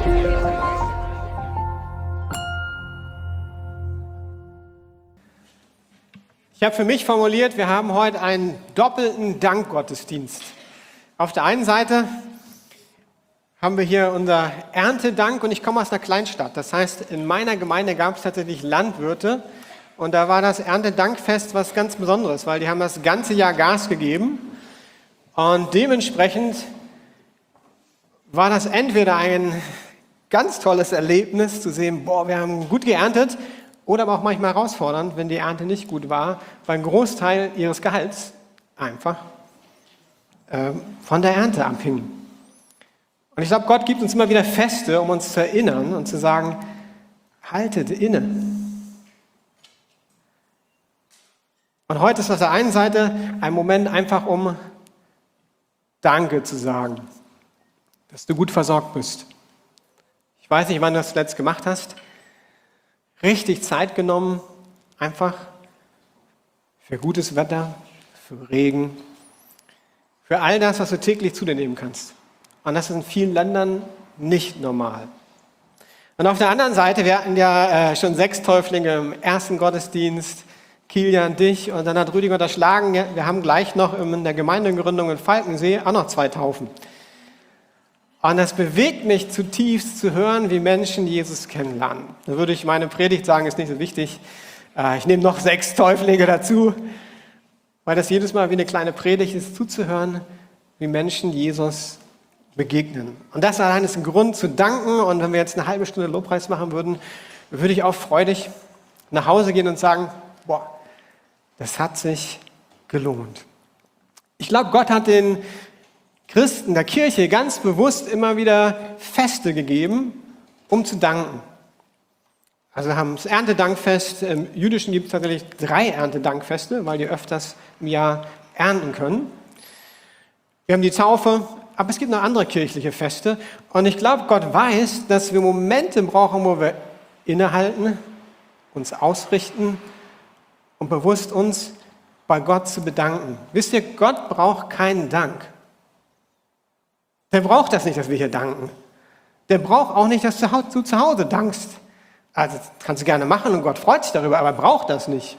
Ich habe für mich formuliert, wir haben heute einen doppelten Dankgottesdienst. Auf der einen Seite haben wir hier unser Erntedank und ich komme aus einer Kleinstadt. Das heißt, in meiner Gemeinde gab es tatsächlich Landwirte und da war das Erntedankfest was ganz Besonderes, weil die haben das ganze Jahr Gas gegeben und dementsprechend war das entweder ein ganz tolles Erlebnis zu sehen, boah, wir haben gut geerntet, oder aber auch manchmal herausfordernd, wenn die Ernte nicht gut war, weil ein Großteil ihres Gehalts einfach von der Ernte abhing. Und ich glaube, Gott gibt uns immer wieder Feste, um uns zu erinnern und zu sagen, haltet inne. Und heute ist auf der einen Seite ein Moment einfach, um Danke zu sagen, dass du gut versorgt bist. Ich weiß nicht, wann du das zuletzt gemacht hast. Richtig Zeit genommen, einfach für gutes Wetter, für Regen, für all das, was du täglich zu dir nehmen kannst. Und das ist in vielen Ländern nicht normal. Und auf der anderen Seite, wir hatten ja schon 6 Täuflinge im ersten Gottesdienst, Kilian, dich, und dann hat Rüdiger unterschlagen, wir haben gleich noch in der Gemeindegründung in Falkensee auch noch 2 Taufen. Und das bewegt mich zutiefst zu hören, wie Menschen Jesus kennenlernen. Da würde ich meine Predigt sagen, ist nicht so wichtig. Ich nehme noch 6 Täuflinge dazu, weil das jedes Mal wie eine kleine Predigt ist, zuzuhören, wie Menschen Jesus begegnen. Und das allein ist ein Grund zu danken. Und wenn wir jetzt eine halbe Stunde Lobpreis machen würden, würde ich auch freudig nach Hause gehen und sagen, boah, das hat sich gelohnt. Ich glaube, Gott hat den Christen der Kirche ganz bewusst immer wieder Feste gegeben, um zu danken. Also wir haben das Erntedankfest, im Jüdischen gibt es tatsächlich 3 Erntedankfeste, weil die öfters im Jahr ernten können. Wir haben die Taufe, aber es gibt noch andere kirchliche Feste. Und ich glaube, Gott weiß, dass wir Momente brauchen, wo wir innehalten, uns ausrichten und bewusst uns bei Gott zu bedanken. Wisst ihr, Gott braucht keinen Dank. Der braucht das nicht, dass wir hier danken. Der braucht auch nicht, dass du zu Hause dankst. Also das kannst du gerne machen und Gott freut sich darüber, aber er braucht das nicht.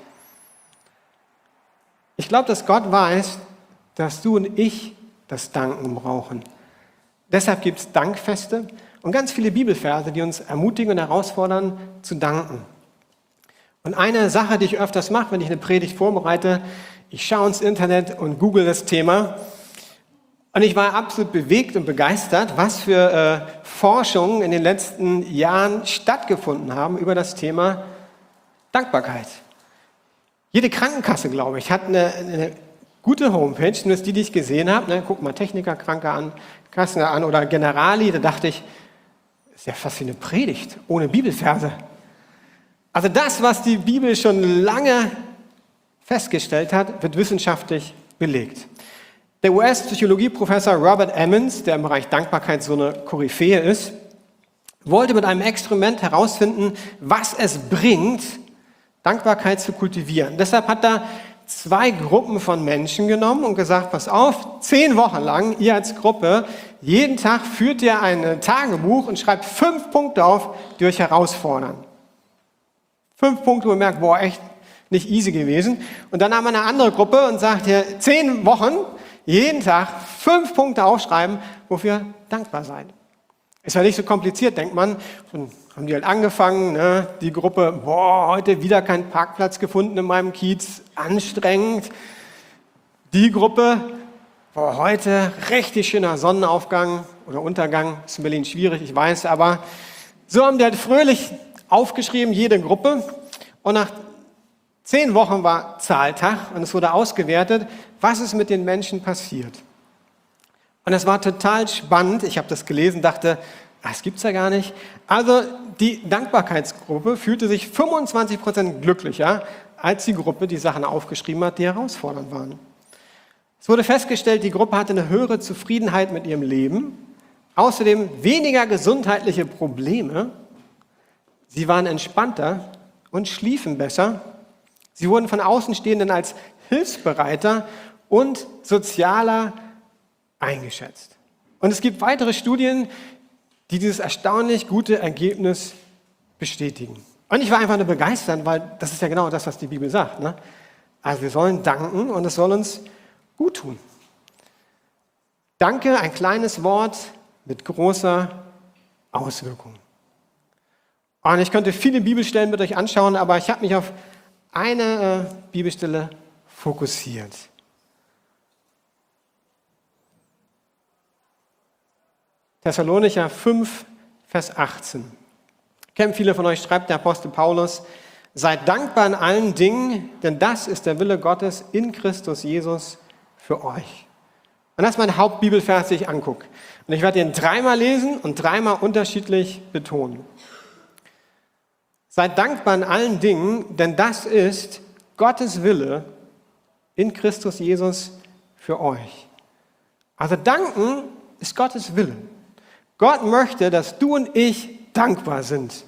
Ich glaube, dass Gott weiß, dass du und ich das Danken brauchen. Deshalb gibt es Dankfeste und ganz viele Bibelverse, die uns ermutigen und herausfordern, zu danken. Und eine Sache, die ich öfters mache, wenn ich eine Predigt vorbereite, ich schaue ins Internet und google das Thema. Und ich war absolut bewegt und begeistert, was für Forschungen in den letzten Jahren stattgefunden haben über das Thema Dankbarkeit. Jede Krankenkasse, glaube ich, hat eine gute Homepage, zumindest die ich gesehen habe. Ne? Guck mal, Techniker, Kranke an, Kassen an oder Generali. Da dachte ich, das ist ja fast wie eine Predigt, ohne Bibelverse. Also das, was die Bibel schon lange festgestellt hat, wird wissenschaftlich belegt. Der US-Psychologieprofessor Robert Emmons, der im Bereich Dankbarkeit so eine Koryphäe ist, wollte mit einem Experiment herausfinden, was es bringt, Dankbarkeit zu kultivieren. Deshalb hat er 2 Gruppen von Menschen genommen und gesagt, pass auf, 10 Wochen lang, ihr als Gruppe, jeden Tag führt ihr ein Tagebuch und schreibt 5 Punkte auf, die euch herausfordern. 5 Punkte, wo ihr merkt, boah, echt nicht easy gewesen. Und dann haben wir eine andere Gruppe und sagt ihr, 10 Wochen, jeden Tag 5 Punkte aufschreiben, wofür ihr dankbar seid. Ist ja nicht so kompliziert, denkt man. Und haben die halt angefangen, ne? Die Gruppe, boah, heute wieder keinen Parkplatz gefunden in meinem Kiez, anstrengend. Die Gruppe, boah, heute richtig schöner Sonnenaufgang oder Untergang, ist in Berlin schwierig, ich weiß, aber so haben die halt fröhlich aufgeschrieben, jede Gruppe. Und nach 10 Wochen war Zahltag und es wurde ausgewertet, was ist mit den Menschen passiert. Und es war total spannend. Ich habe das gelesen, dachte, das gibt's ja gar nicht. Also die Dankbarkeitsgruppe fühlte sich 25% glücklicher als die Gruppe, die Sachen aufgeschrieben hat, die herausfordernd waren. Es wurde festgestellt, die Gruppe hatte eine höhere Zufriedenheit mit ihrem Leben, außerdem weniger gesundheitliche Probleme. Sie waren entspannter und schliefen besser. Sie wurden von Außenstehenden als hilfsbereiter und sozialer eingeschätzt. Und es gibt weitere Studien, die dieses erstaunlich gute Ergebnis bestätigen. Und ich war einfach nur begeistert, weil das ist ja genau das, was die Bibel sagt. Ne? Also wir sollen danken und es soll uns gut tun. Danke, ein kleines Wort mit großer Auswirkung. Und ich könnte viele Bibelstellen mit euch anschauen, aber ich habe mich auf eine Bibelstelle fokussiert. Thessalonicher 5, Vers 18. Kennen viele von euch, schreibt der Apostel Paulus, seid dankbar in allen Dingen, denn das ist der Wille Gottes in Christus Jesus für euch. Und das ist mein Hauptbibelvers, den ich angucke. Und ich werde ihn dreimal lesen und dreimal unterschiedlich betonen. Seid dankbar in allen Dingen, denn das ist Gottes Wille in Christus Jesus für euch. Also danken ist Gottes Wille. Gott möchte, dass du und ich dankbar sind.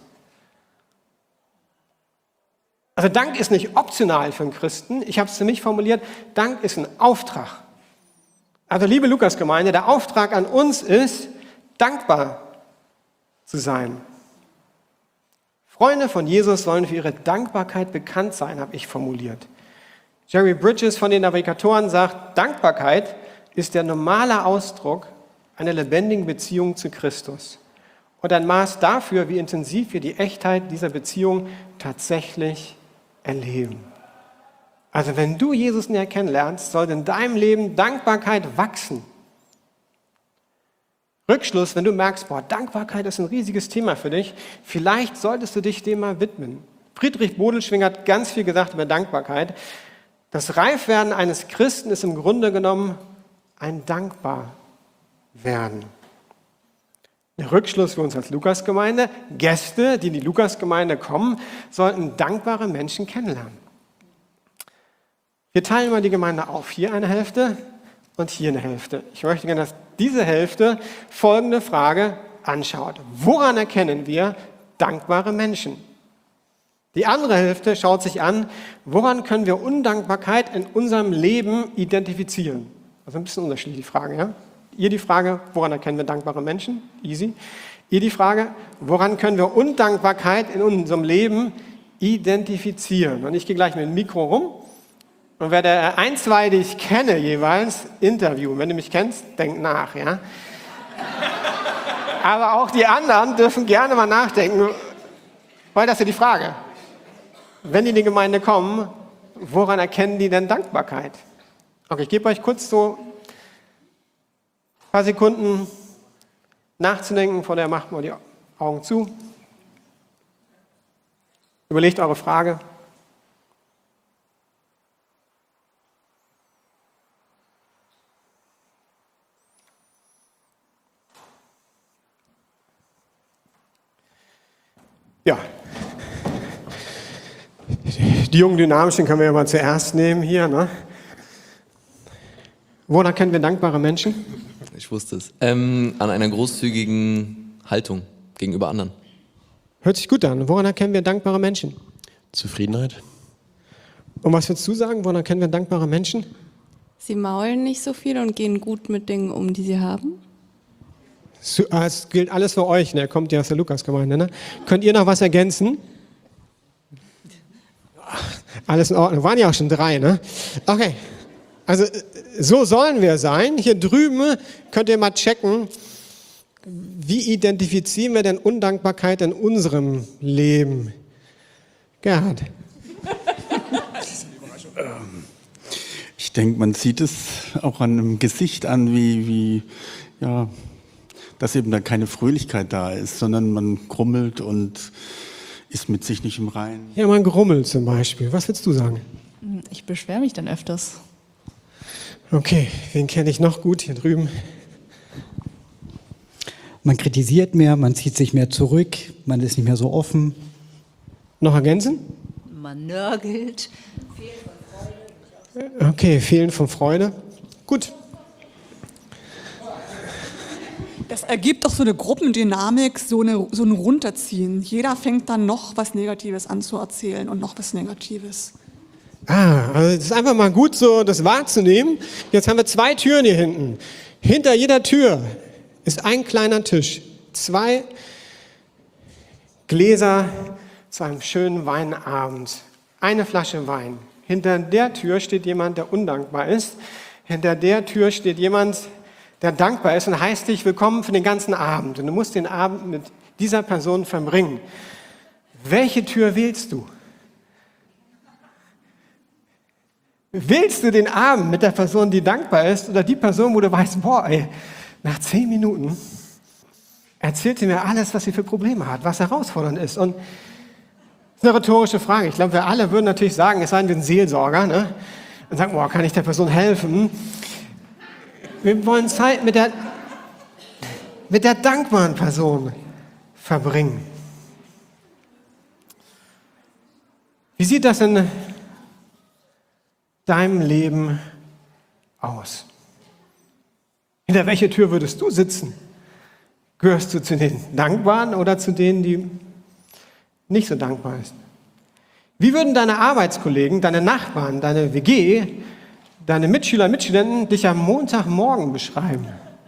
Also Dank ist nicht optional für einen Christen. Ich habe es für mich formuliert, Dank ist ein Auftrag. Also liebe Lukas-Gemeinde, der Auftrag an uns ist, dankbar zu sein. Freunde von Jesus sollen für ihre Dankbarkeit bekannt sein, habe ich formuliert. Jerry Bridges von den Navigatoren sagt, Dankbarkeit ist der normale Ausdruck einer lebendigen Beziehung zu Christus und ein Maß dafür, wie intensiv wir die Echtheit dieser Beziehung tatsächlich erleben. Also wenn du Jesus näher kennenlernst, soll in deinem Leben Dankbarkeit wachsen. Rückschluss, wenn du merkst, Dankbarkeit ist ein riesiges Thema für dich, vielleicht solltest du dich dem mal widmen. Friedrich Bodelschwingh hat ganz viel gesagt über Dankbarkeit. Das Reifwerden eines Christen ist im Grunde genommen ein Dankbarwerden. Der Rückschluss für uns als Lukas-Gemeinde, Gäste, die in die Lukas-Gemeinde kommen, sollten dankbare Menschen kennenlernen. Wir teilen mal die Gemeinde auf. Hier eine Hälfte und hier eine Hälfte. Ich möchte gerne, dass diese Hälfte folgende Frage anschaut. Woran erkennen wir dankbare Menschen? Die andere Hälfte schaut sich an, woran können wir Undankbarkeit in unserem Leben identifizieren? Also ein bisschen unterschiedlich die Frage, ja? Ihr die Frage, woran erkennen wir dankbare Menschen? Easy. Ihr die Frage, woran können wir Undankbarkeit in unserem Leben identifizieren? Und ich gehe gleich mit dem Mikro rum und werde ein, zwei, die ich kenne, jeweils interviewen. Wenn du mich kennst, denk nach, ja? Aber auch die anderen dürfen gerne mal nachdenken, weil das ist ja die Frage. Wenn die in die Gemeinde kommen, woran erkennen die denn Dankbarkeit? Okay, ich gebe euch kurz so ein paar Sekunden nachzudenken, vorher macht mal die Augen zu. Überlegt eure Frage. Ja, die jungen Dynamischen können wir ja mal zuerst nehmen hier. Ne? Woran kennen wir dankbare Menschen? Ich wusste es. An einer großzügigen Haltung gegenüber anderen. Hört sich gut an. Woran erkennen wir dankbare Menschen? Zufriedenheit. Und was würdest du sagen? Woran erkennen wir dankbare Menschen? Sie maulen nicht so viel und gehen gut mit Dingen um, die sie haben. Es gilt alles für euch, ne? Kommt ja aus der Lukas-Gemeinde. Ne? Könnt ihr noch was ergänzen? Alles in Ordnung. Waren ja auch schon 3, ne? Okay. Also so sollen wir sein. Hier drüben könnt ihr mal checken, wie identifizieren wir denn Undankbarkeit in unserem Leben? Gerhard. Ich denke, man sieht es auch an dem Gesicht an, wie dass eben da keine Fröhlichkeit da ist, sondern man grummelt und ist mit sich nicht im Reinen. Ja, man grummelt zum Beispiel. Was willst du sagen? Ich beschwere mich dann öfters. Okay, wen kenne ich noch gut hier drüben? Man kritisiert mehr, man zieht sich mehr zurück, man ist nicht mehr so offen. Noch ergänzen? Man nörgelt. Okay, Fehlen von Freude. Gut. Das ergibt doch so eine Gruppendynamik, so ein Runterziehen. Jeder fängt dann noch was Negatives an zu erzählen und noch was Negatives. Also es ist einfach mal gut, so das wahrzunehmen. Jetzt haben wir 2 Türen hier hinten. Hinter jeder Tür ist ein kleiner Tisch. 2 Gläser zu einem schönen Weinabend. Eine Flasche Wein. Hinter der Tür steht jemand, der undankbar ist. Hinter der Tür steht jemand, der dankbar ist und heißt dich willkommen für den ganzen Abend. Und du musst den Abend mit dieser Person verbringen. Welche Tür wählst du? Wählst du den Abend mit der Person, die dankbar ist, oder die Person, wo du weißt, boah, ey, nach 10 Minuten erzählt sie mir alles, was sie für Probleme hat, was herausfordernd ist. Und das ist eine rhetorische Frage. Ich glaube, wir alle würden natürlich sagen, es sei denn, wir sind Seelsorger, ne? Und sagen, boah, kann ich der Person helfen? Wir wollen Zeit mit der dankbaren Person verbringen. Wie sieht das in deinem Leben aus? Hinter welcher Tür würdest du sitzen? Gehörst du zu den Dankbaren oder zu denen, die nicht so dankbar sind? Wie würden deine Arbeitskollegen, deine Nachbarn, deine WG, deine Mitschüler, Mitstudenten dich am Montagmorgen beschreiben?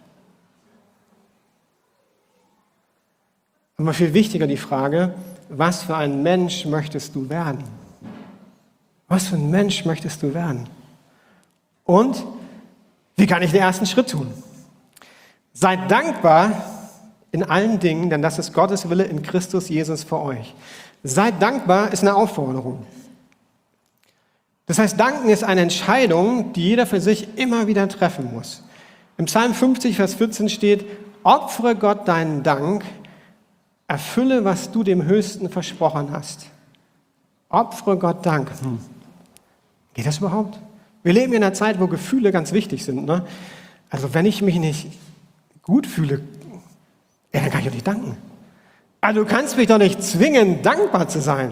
Aber viel wichtiger die Frage, was für ein Mensch möchtest du werden? Was für ein Mensch möchtest du werden? Und wie kann ich den ersten Schritt tun? Seid dankbar in allen Dingen, denn das ist Gottes Wille in Christus Jesus für euch. Seid dankbar ist eine Aufforderung. Das heißt, danken ist eine Entscheidung, die jeder für sich immer wieder treffen muss. Im Psalm 50, Vers 14 steht, opfere Gott deinen Dank, erfülle, was du dem Höchsten versprochen hast. Opfere Gott Dank. Geht das überhaupt? Wir leben in einer Zeit, wo Gefühle ganz wichtig sind. Ne? Also wenn ich mich nicht gut fühle, ja, dann kann ich auch nicht danken. Also du kannst mich doch nicht zwingen, dankbar zu sein.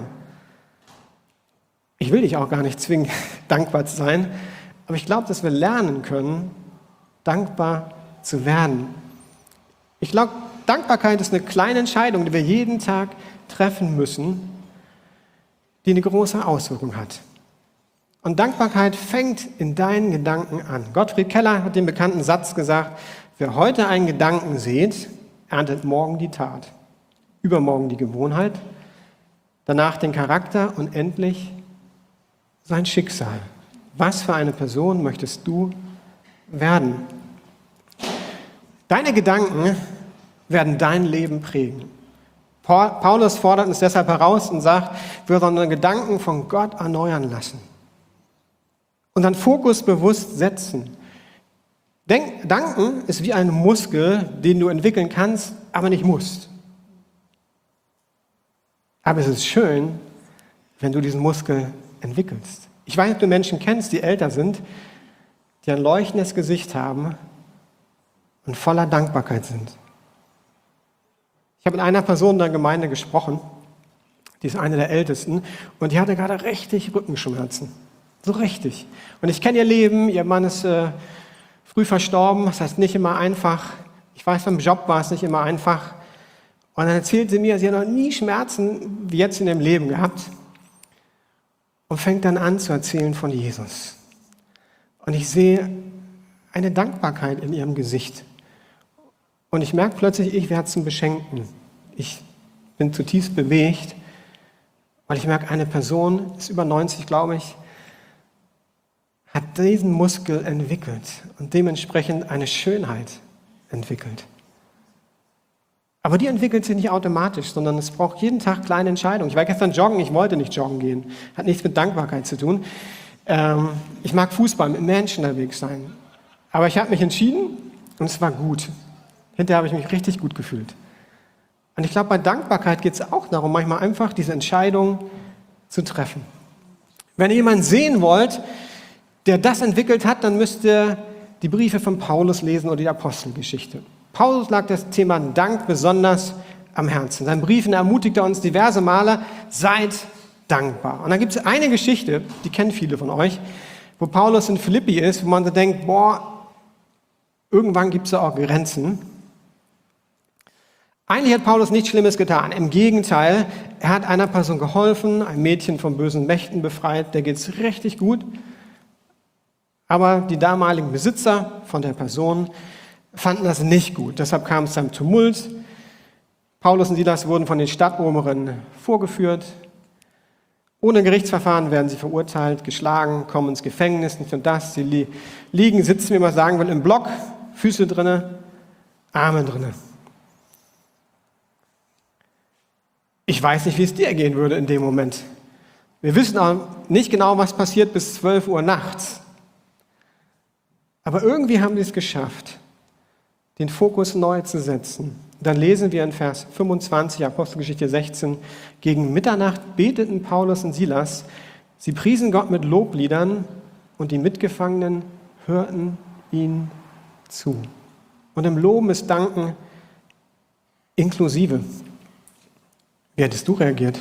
Ich will dich auch gar nicht zwingen, dankbar zu sein. Aber ich glaube, dass wir lernen können, dankbar zu werden. Ich glaube, Dankbarkeit ist eine kleine Entscheidung, die wir jeden Tag treffen müssen, die eine große Auswirkung hat. Und Dankbarkeit fängt in deinen Gedanken an. Gottfried Keller hat den bekannten Satz gesagt, wer heute einen Gedanken sät, erntet morgen die Tat, übermorgen die Gewohnheit, danach den Charakter und endlich sein Schicksal. Was für eine Person möchtest du werden? Deine Gedanken werden dein Leben prägen. Paulus fordert uns deshalb heraus und sagt, wir sollen unsere Gedanken von Gott erneuern lassen. Unseren Fokus bewusst setzen. Danken ist wie ein Muskel, den du entwickeln kannst, aber nicht musst. Aber es ist schön, wenn du diesen Muskel entwickelst. Ich weiß nicht, ob du Menschen kennst, die älter sind, die ein leuchtendes Gesicht haben und voller Dankbarkeit sind. Ich habe mit einer Person in der Gemeinde gesprochen, die ist eine der Ältesten, und die hatte gerade richtig Rückenschmerzen. So richtig. Und ich kenne ihr Leben, ihr Mann ist früh verstorben, das heißt nicht immer einfach. Ich weiß, beim Job war es nicht immer einfach. Und dann erzählt sie mir, sie hat noch nie Schmerzen wie jetzt in ihrem Leben gehabt und fängt dann an zu erzählen von Jesus. Und ich sehe eine Dankbarkeit in ihrem Gesicht. Und ich merke plötzlich, ich werde zum Beschenkten. Ich bin zutiefst bewegt, weil ich merke, eine Person, ist über 90, glaube ich, hat diesen Muskel entwickelt und dementsprechend eine Schönheit entwickelt. Aber die entwickelt sich nicht automatisch, sondern es braucht jeden Tag kleine Entscheidungen. Ich war gestern joggen, ich wollte nicht joggen gehen. Hat nichts mit Dankbarkeit zu tun. Ich mag Fußball, mit Menschen unterwegs sein. Aber ich habe mich entschieden und es war gut. Hinterher habe ich mich richtig gut gefühlt. Und ich glaube, bei Dankbarkeit geht es auch darum, manchmal einfach diese Entscheidung zu treffen. Wenn ihr jemanden sehen wollt, der das entwickelt hat, dann müsst ihr die Briefe von Paulus lesen oder die Apostelgeschichte. Paulus lag das Thema Dank besonders am Herzen. In seinen Briefen ermutigt er uns diverse Male, seid dankbar. Und dann gibt es eine Geschichte, die kennen viele von euch, wo Paulus in Philippi ist, wo man so denkt, boah, irgendwann gibt es ja auch Grenzen. Eigentlich hat Paulus nichts Schlimmes getan. Im Gegenteil, er hat einer Person geholfen, ein Mädchen von bösen Mächten befreit, der geht es richtig gut. Aber die damaligen Besitzer von der Person fanden das nicht gut. Deshalb kam es zu einem Tumult Paulus und Silas wurden von den Stadtoberen vorgeführt. Ohne Gerichtsverfahren werden sie verurteilt, geschlagen, kommen ins Gefängnis, nicht nur das. Sie liegen, sitzen, wie man sagen will, im Block, Füße drinne, Arme drinne. Ich weiß nicht, wie es dir gehen würde in dem Moment. Wir wissen auch nicht genau, was passiert bis 12 Uhr nachts. Aber irgendwie haben sie es geschafft, den Fokus neu zu setzen. Dann lesen wir in Vers 25, Apostelgeschichte 16, gegen Mitternacht beteten Paulus und Silas. Sie priesen Gott mit Lobliedern und die Mitgefangenen hörten ihnen zu. Und im Loben ist Danken inklusive. Wie hättest du reagiert?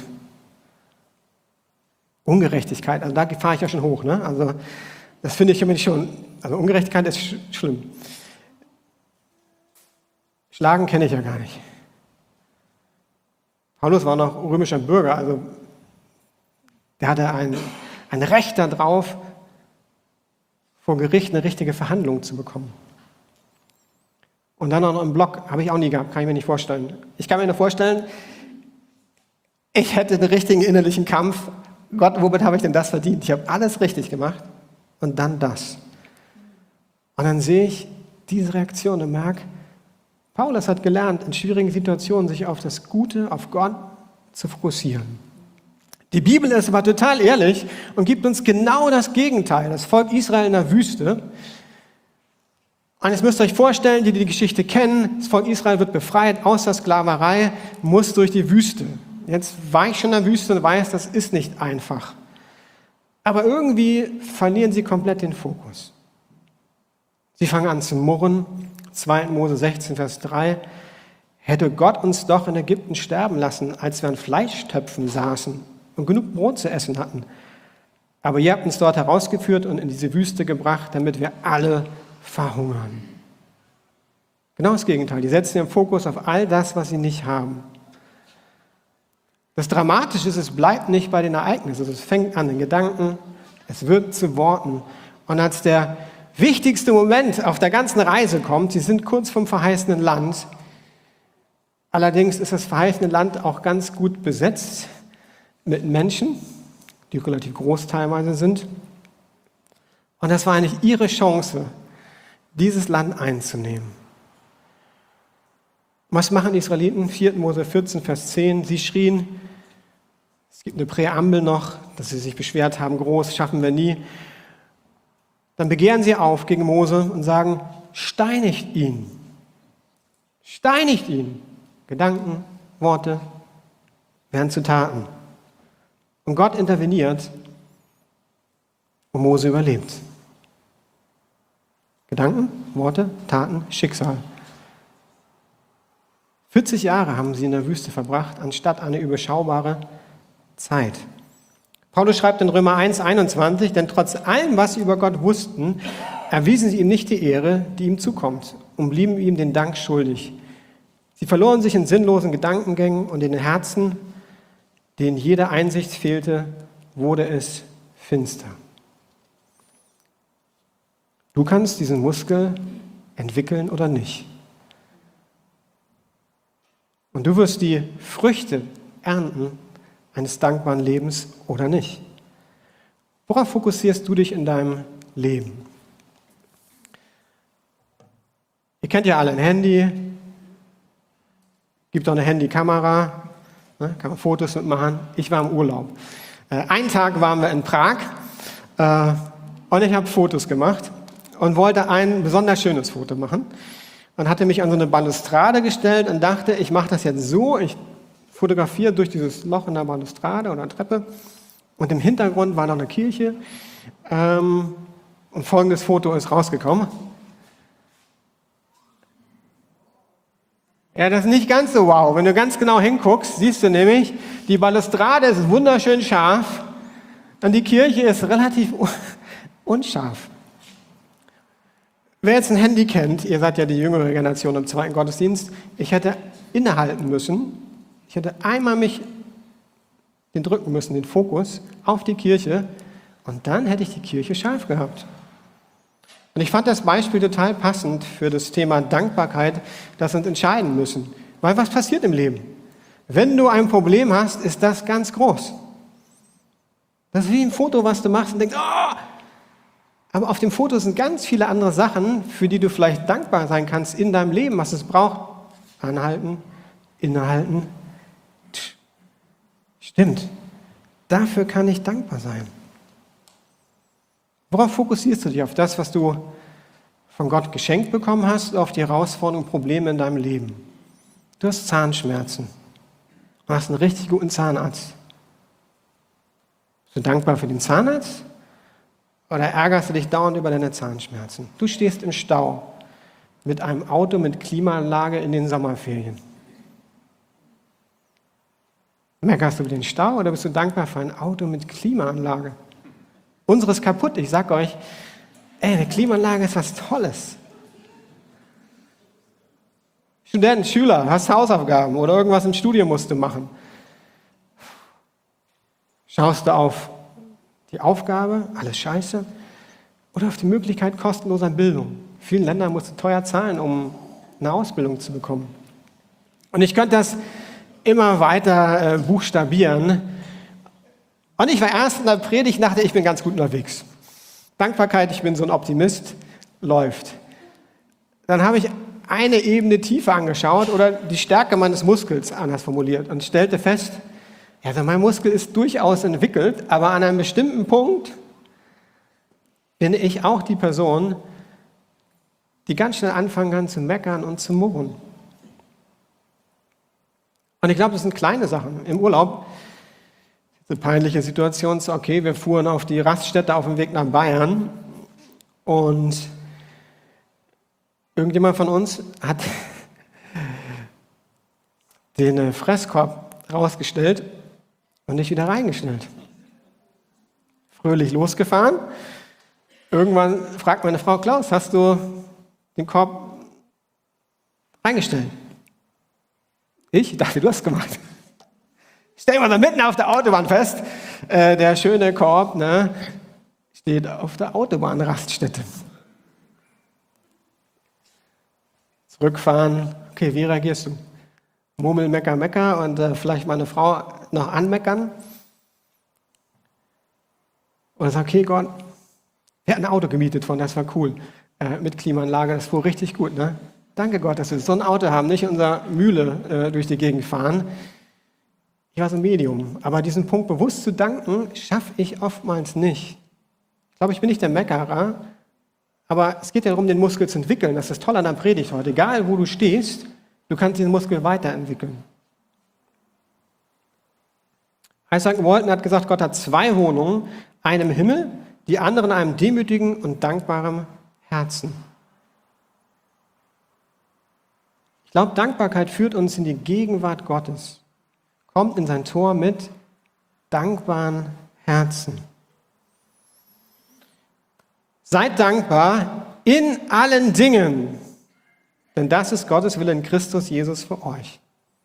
Ungerechtigkeit, also da fahre ich ja schon hoch, ne? Also das finde ich schon, also Ungerechtigkeit ist schlimm. Schlagen kenne ich ja gar nicht. Paulus war noch römischer Bürger, also der hatte ein Recht darauf, vor Gericht eine richtige Verhandlung zu bekommen. Und dann auch noch im Block, habe ich auch nie gehabt, kann ich mir nicht vorstellen. Ich kann mir nur vorstellen, ich hätte einen richtigen innerlichen Kampf. Gott, womit habe ich denn das verdient? Ich habe alles richtig gemacht und dann das. Und dann sehe ich diese Reaktion und merke, Paulus hat gelernt, in schwierigen Situationen sich auf das Gute, auf Gott zu fokussieren. Die Bibel ist aber total ehrlich und gibt uns genau das Gegenteil. Das Volk Israel in der Wüste. Und jetzt müsst ihr euch vorstellen, die Geschichte kennen, das Volk Israel wird befreit aus der Sklaverei, muss durch die Wüste. Jetzt war ich schon in der Wüste und weiß, das ist nicht einfach. Aber irgendwie verlieren sie komplett den Fokus. Sie fangen an zu murren. 2. Mose 16, Vers 3. Hätte Gott uns doch in Ägypten sterben lassen, als wir an Fleischtöpfen saßen und genug Brot zu essen hatten. Aber ihr habt uns dort herausgeführt und in diese Wüste gebracht, damit wir alle verhungern. Genau das Gegenteil. Die setzen ihren Fokus auf all das, was sie nicht haben. Das Dramatische ist, es bleibt nicht bei den Ereignissen. Es fängt an den Gedanken, es wird zu Worten. Und als der wichtigste Moment auf der ganzen Reise kommt, sie sind kurz vom verheißenen Land. Allerdings ist das verheißene Land auch ganz gut besetzt mit Menschen, die relativ groß teilweise sind. Und das war eigentlich ihre Chance, dieses Land einzunehmen. Was machen die Israeliten? 4. Mose 14, Vers 10. Sie schrien, es gibt eine Präambel noch, dass sie sich beschwert haben, groß, schaffen wir nie. Dann begehren sie auf gegen Mose und sagen, steinigt ihn. Steinigt ihn. Gedanken, Worte werden zu Taten. Und Gott interveniert und Mose überlebt. Gedanken, Worte, Taten, Schicksal. 40 Jahre haben sie in der Wüste verbracht, anstatt eine überschaubare Zeit. Paulus schreibt in Römer 1, 21, denn trotz allem, was sie über Gott wussten, erwiesen sie ihm nicht die Ehre, die ihm zukommt, und blieben ihm den Dank schuldig. Sie verloren sich in sinnlosen Gedankengängen und in den Herzen, denen jede Einsicht fehlte, wurde es finster. Du kannst diesen Muskel entwickeln oder nicht. Und du wirst die Früchte ernten eines dankbaren Lebens oder nicht. Worauf fokussierst du dich in deinem Leben? Ihr kennt ja alle ein Handy, gibt auch eine Handykamera, ne, kann man Fotos mitmachen. Ich war im Urlaub. Einen Tag waren wir in Prag und ich habe Fotos gemacht und wollte ein besonders schönes Foto machen. Und hatte mich an so eine Balustrade gestellt und dachte, ich mache das jetzt so, ich fotografiere durch dieses Loch in der Balustrade oder Treppe und im Hintergrund war noch eine Kirche und folgendes Foto ist rausgekommen. Ja, das ist nicht ganz so wow. Wenn du ganz genau hinguckst, siehst du nämlich, die Balustrade ist wunderschön scharf und die Kirche ist relativ unscharf. Wer jetzt ein Handy kennt, ihr seid ja die jüngere Generation im zweiten Gottesdienst, ich hätte innehalten müssen, ich hätte einmal den drücken müssen, den Fokus auf die Kirche und dann hätte ich die Kirche scharf gehabt. Und ich fand das Beispiel total passend für das Thema Dankbarkeit, das wir uns entscheiden müssen. Weil was passiert im Leben? Wenn du ein Problem hast, ist das ganz groß. Das ist wie ein Foto, was du machst und denkst, oh! Aber auf dem Foto sind ganz viele andere Sachen, für die du vielleicht dankbar sein kannst in deinem Leben, was es braucht. Anhalten, innehalten. Stimmt, dafür kann ich dankbar sein. Worauf fokussierst du dich? Auf das, was du von Gott geschenkt bekommen hast, oder auf die Herausforderungen und Probleme in deinem Leben? Du hast Zahnschmerzen. Du hast einen richtig guten Zahnarzt. Bist du dankbar für den Zahnarzt? Oder ärgerst du dich dauernd über deine Zahnschmerzen? Du stehst im Stau mit einem Auto mit Klimaanlage in den Sommerferien. Meckerst du über den Stau oder bist du dankbar für ein Auto mit Klimaanlage? Unsere ist kaputt, ich sag euch, eine Klimaanlage ist was Tolles. Student, Schüler, hast Hausaufgaben oder irgendwas im Studium musst du machen. Schaust du auf die Aufgabe, alles scheiße, oder auf die Möglichkeit kostenloser Bildung? In vielen Ländern musst du teuer zahlen, um eine Ausbildung zu bekommen. Und ich könnte das immer weiter buchstabieren. Und ich war erst in der Predigt, dachte ich bin ganz gut unterwegs. Dankbarkeit, ich bin so ein Optimist, läuft. Dann habe ich eine Ebene tiefer angeschaut oder die Stärke meines Muskels anders formuliert und stellte fest, ja, also mein Muskel ist durchaus entwickelt, aber an einem bestimmten Punkt bin ich auch die Person, die ganz schnell anfangen kann zu meckern und zu murren. Und ich glaube, das sind kleine Sachen. Im Urlaub, eine peinliche Situation, so okay, wir fuhren auf die Raststätte auf dem Weg nach Bayern und irgendjemand von uns hat den Fresskorb rausgestellt und nicht wieder reingestellt. Fröhlich losgefahren. Irgendwann fragt meine Frau, Klaus, hast du den Korb reingestellt? Ich dachte, du hast es gemacht. Stellen wir da mitten auf der Autobahn fest, der schöne Korb steht auf der Autobahnraststätte. Zurückfahren, okay, wie reagierst du? Murmel, mecker, mecker und vielleicht meine Frau noch anmeckern. Oder sag, okay, Gott, wir hatten ein Auto gemietet von, das war cool, mit Klimaanlage, das fuhr richtig gut, ne? Danke Gott, dass wir so ein Auto haben, nicht in unserer Mühle durch die Gegend fahren. Ich war so ein Medium, aber diesen Punkt bewusst zu danken, schaffe ich oftmals nicht. Ich glaube, ich bin nicht der Meckerer, aber es geht ja darum, den Muskel zu entwickeln. Das ist das Tolle an der Predigt heute. Egal, wo du stehst, du kannst diesen Muskel weiterentwickeln. Isaac Walton hat gesagt, Gott hat zwei Wohnungen, eine im Himmel, die andere in einem demütigen und dankbaren Herzen. Ich glaube, Dankbarkeit führt uns in die Gegenwart Gottes. Kommt in sein Tor mit dankbaren Herzen. Seid dankbar in allen Dingen, denn das ist Gottes Wille in Christus Jesus für euch.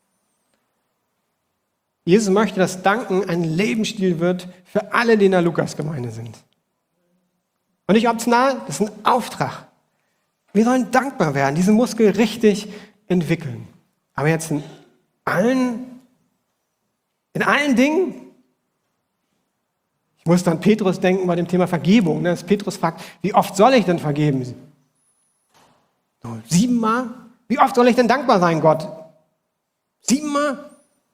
Jesus möchte, dass Danken ein Lebensstil wird für alle, die in der Lukas-Gemeinde sind. Und nicht optional, das ist ein Auftrag. Wir sollen dankbar werden, diesen Muskel richtig entwickeln. Aber jetzt in allen Dingen. Ich muss dann Petrus denken bei dem Thema Vergebung. Dass Petrus fragt, wie oft soll ich denn vergeben? 7 Mal? Wie oft soll ich denn dankbar sein, Gott? 7 Mal?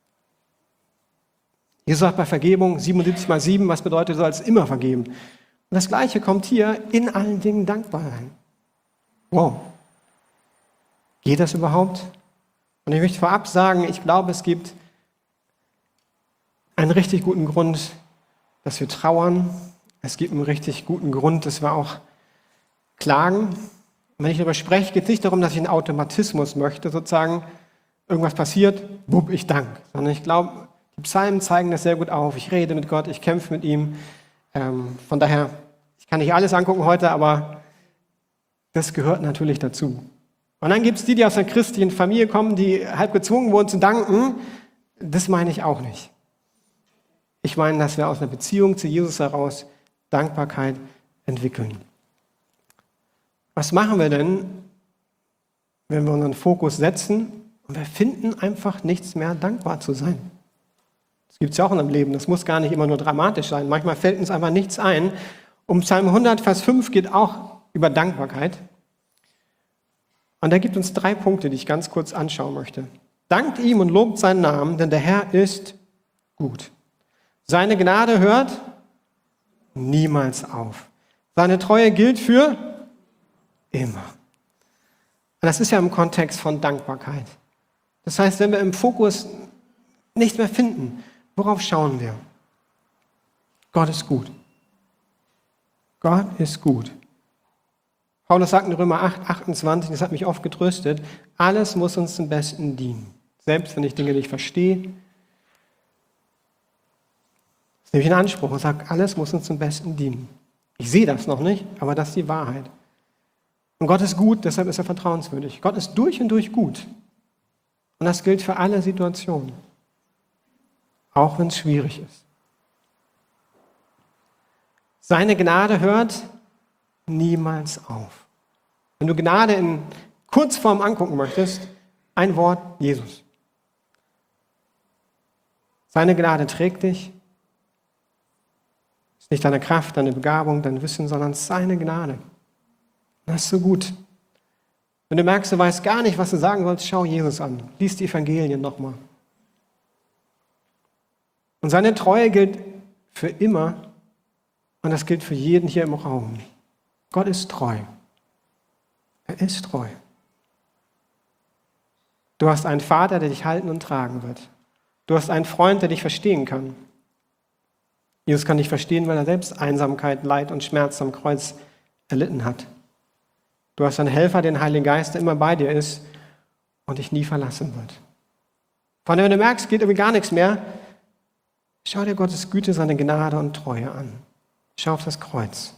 Jesus sagt bei Vergebung 77 mal 7, was bedeutet, du sollst immer vergeben. Und das Gleiche kommt hier, in allen Dingen dankbar sein. Wow. Geht das überhaupt? Und ich möchte vorab sagen, ich glaube, es gibt einen richtig guten Grund, dass wir trauern. Es gibt einen richtig guten Grund, dass wir auch klagen. Und wenn ich darüber spreche, geht es nicht darum, dass ich einen Automatismus möchte, sozusagen, irgendwas passiert, wupp, ich dank. Sondern ich glaube, die Psalmen zeigen das sehr gut auf. Ich rede mit Gott, ich kämpfe mit ihm. Von daher, ich kann nicht alles angucken heute, aber das gehört natürlich dazu. Und dann gibt es die aus einer christlichen Familie kommen, die halb gezwungen wurden zu danken. Das meine ich auch nicht. Ich meine, dass wir aus einer Beziehung zu Jesus heraus Dankbarkeit entwickeln. Was machen wir denn, wenn wir unseren Fokus setzen Und wir finden einfach nichts mehr, dankbar zu sein. Das gibt es ja auch in unserem Leben. Das muss gar nicht immer nur dramatisch sein. Manchmal fällt uns einfach nichts ein. Und Psalm 100, Vers 5 geht auch über Dankbarkeit. Und er gibt uns 3 Punkte, die ich ganz kurz anschauen möchte. Dankt ihm und lobt seinen Namen, denn der Herr ist gut. Seine Gnade hört niemals auf. Seine Treue gilt für immer. Und das ist ja im Kontext von Dankbarkeit. Das heißt, wenn wir im Fokus nichts mehr finden, worauf schauen wir? Gott ist gut. Gott ist gut. Paulus sagt in Römer 8, 28, das hat mich oft getröstet, alles muss uns zum Besten dienen. Selbst wenn ich Dinge nicht verstehe, das nehme ich in Anspruch und sage, alles muss uns zum Besten dienen. Ich sehe das noch nicht, aber das ist die Wahrheit. Und Gott ist gut, deshalb ist er vertrauenswürdig. Gott ist durch und durch gut. Und das gilt für alle Situationen. Auch wenn es schwierig ist. Seine Gnade hört niemals auf. Wenn du Gnade in Kurzform angucken möchtest, ein Wort, Jesus. Seine Gnade trägt dich. Ist nicht deine Kraft, deine Begabung, dein Wissen, sondern seine Gnade. Das ist so gut. Wenn du merkst, du weißt gar nicht, was du sagen sollst, schau Jesus an. Lies die Evangelien nochmal. Und seine Treue gilt für immer und das gilt für jeden hier im Raum. Gott ist treu. Er ist treu. Du hast einen Vater, der dich halten und tragen wird. Du hast einen Freund, der dich verstehen kann. Jesus kann dich verstehen, weil er selbst Einsamkeit, Leid und Schmerz am Kreuz erlitten hat. Du hast einen Helfer, den Heiligen Geist, der immer bei dir ist und dich nie verlassen wird. Von dem, wenn du merkst, geht irgendwie gar nichts mehr, schau dir Gottes Güte, seine Gnade und Treue an. Schau auf das Kreuz.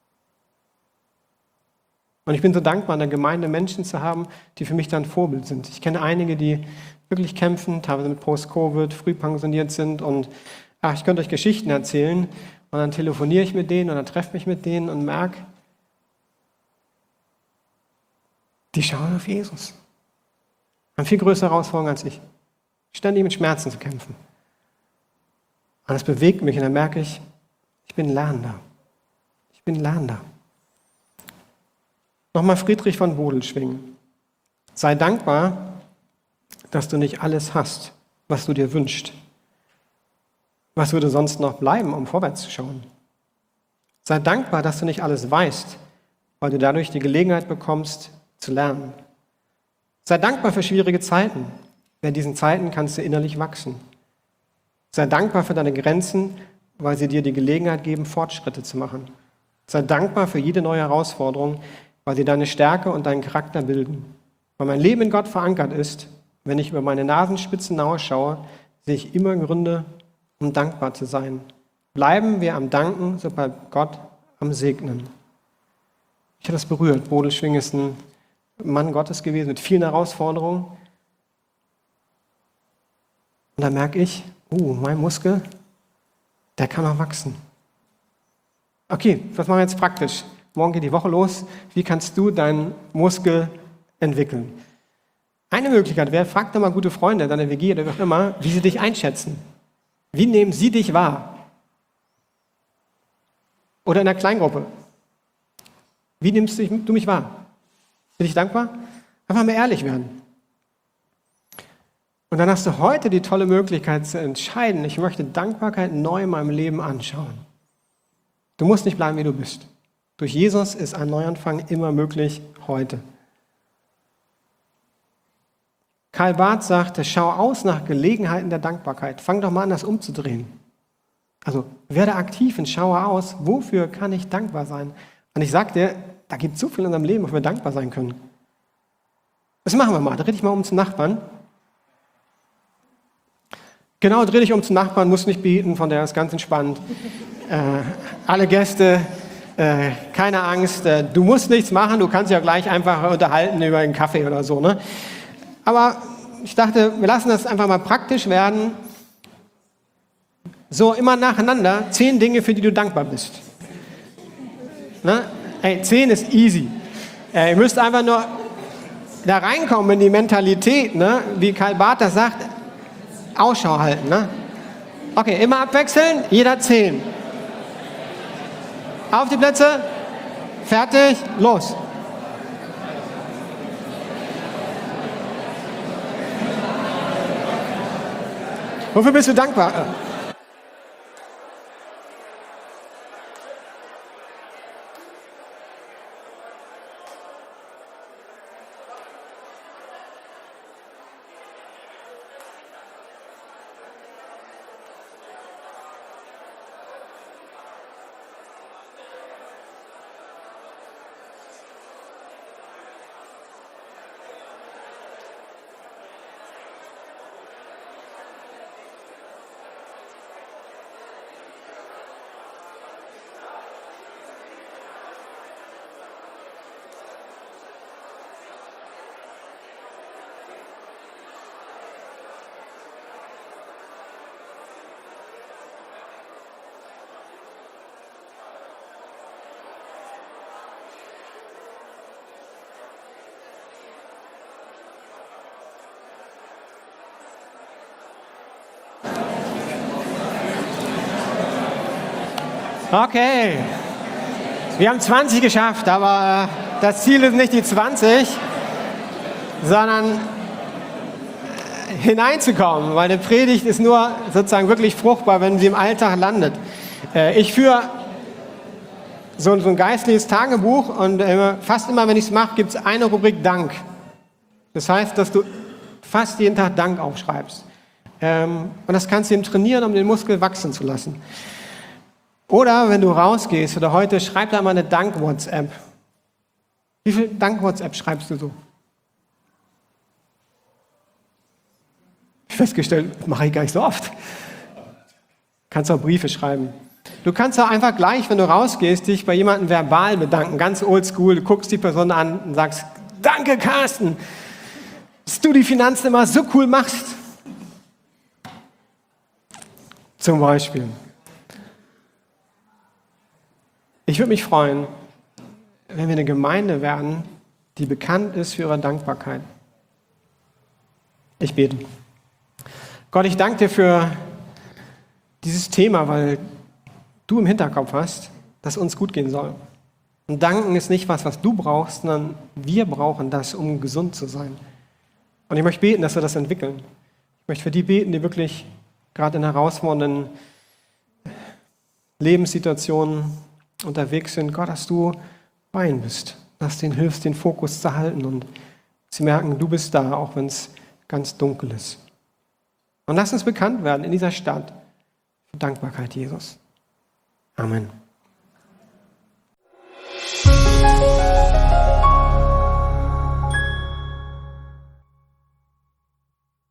Und ich bin so dankbar, in der Gemeinde Menschen zu haben, die für mich dann Vorbild sind. Ich kenne einige, die wirklich kämpfen, teilweise mit Post-Covid, früh pensioniert sind und ich könnte euch Geschichten erzählen und dann telefoniere ich mit denen oder treffe mich mit denen und merke, die schauen auf Jesus. Haben viel größere Herausforderungen als ich. Ständig mit Schmerzen zu kämpfen. Und das bewegt mich und dann merke ich, ich bin Lernender. Ich bin Lernender. Nochmal Friedrich von Bodelschwingh. Sei dankbar, dass du nicht alles hast, was du dir wünschst. Was würde sonst noch bleiben, um vorwärts zu schauen? Sei dankbar, dass du nicht alles weißt, weil du dadurch die Gelegenheit bekommst, zu lernen. Sei dankbar für schwierige Zeiten. In diesen Zeiten kannst du innerlich wachsen. Sei dankbar für deine Grenzen, weil sie dir die Gelegenheit geben, Fortschritte zu machen. Sei dankbar für jede neue Herausforderung, weil sie deine Stärke und deinen Charakter bilden. Weil mein Leben in Gott verankert ist, wenn ich über meine Nasenspitzen hinausschaue, sehe ich immer Gründe, um dankbar zu sein. Bleiben wir am Danken, so bleibt Gott am Segnen. Ich habe das berührt. Bodelschwingh ist ein Mann Gottes gewesen mit vielen Herausforderungen. Und da merke ich, mein Muskel, der kann noch wachsen. Okay, was machen wir jetzt praktisch? Morgen geht die Woche los. Wie kannst du deinen Muskel entwickeln? Eine Möglichkeit wäre, frag doch mal gute Freunde, deine WG oder wie auch immer, wie sie dich einschätzen. Wie nehmen sie dich wahr? Oder in einer Kleingruppe. Wie nimmst du mich wahr? Bin ich dankbar? Einfach mal ehrlich werden. Und dann hast du heute die tolle Möglichkeit zu entscheiden, ich möchte Dankbarkeit neu in meinem Leben anschauen. Du musst nicht bleiben, wie du bist. Durch Jesus ist ein Neuanfang immer möglich heute. Karl Barth sagte, schau aus nach Gelegenheiten der Dankbarkeit. Fang doch mal an, das umzudrehen. Also werde aktiv und schaue aus, wofür kann ich dankbar sein? Und ich sage dir, da gibt es so viel in unserem Leben, wofür wir dankbar sein können. Das machen wir mal. Dreh dich mal um zum Nachbarn. Genau, dreh dich um zum Nachbarn, musst nicht beten, von der ist ganz entspannt. Alle Gäste, keine Angst, du musst nichts machen, du kannst ja gleich einfach unterhalten über einen Kaffee oder so. Ne? Aber ich dachte, wir lassen das einfach mal praktisch werden. So, immer nacheinander 10 Dinge, für die du dankbar bist. Ne? Hey, 10 ist easy. Ihr müsst einfach nur da reinkommen in die Mentalität, ne? Wie Karl Barth das sagt, Ausschau halten. Ne? Okay, immer abwechseln, jeder 10. Auf die Plätze, fertig, los. Wofür bist du dankbar? Okay, wir haben 20 geschafft, aber das Ziel ist nicht die 20, sondern hineinzukommen, weil eine Predigt ist nur sozusagen wirklich fruchtbar, wenn sie im Alltag landet. Ich führe so ein geistliches Tagebuch und fast immer, wenn ich es mache, gibt es eine Rubrik Dank. Das heißt, dass du fast jeden Tag Dank aufschreibst. Und das kannst du eben trainieren, um den Muskel wachsen zu lassen. Oder wenn du rausgehst oder heute, schreib da mal eine Dank-WhatsApp. Wie viel Dank-WhatsApp schreibst du so? Ich habe festgestellt, mache ich gar nicht so oft. Kannst auch Briefe schreiben. Du kannst auch einfach gleich, wenn du rausgehst, dich bei jemandem verbal bedanken. Ganz oldschool. Du guckst die Person an und sagst, danke Carsten, dass du die Finanzen immer so cool machst. Zum Beispiel. Ich würde mich freuen, wenn wir eine Gemeinde werden, die bekannt ist für ihre Dankbarkeit. Ich bete. Gott, ich danke dir für dieses Thema, weil du im Hinterkopf hast, dass uns gut gehen soll. Und danken ist nicht was du brauchst, sondern wir brauchen das, um gesund zu sein. Und ich möchte beten, dass wir das entwickeln. Ich möchte für die beten, die wirklich gerade in herausfordernden Lebenssituationen unterwegs sind. Gott, dass du bei ihnen bist, dass du ihnen hilfst, den Fokus zu halten und sie merken, du bist da, auch wenn es ganz dunkel ist. Und lass uns bekannt werden in dieser Stadt für Dankbarkeit, Jesus. Amen.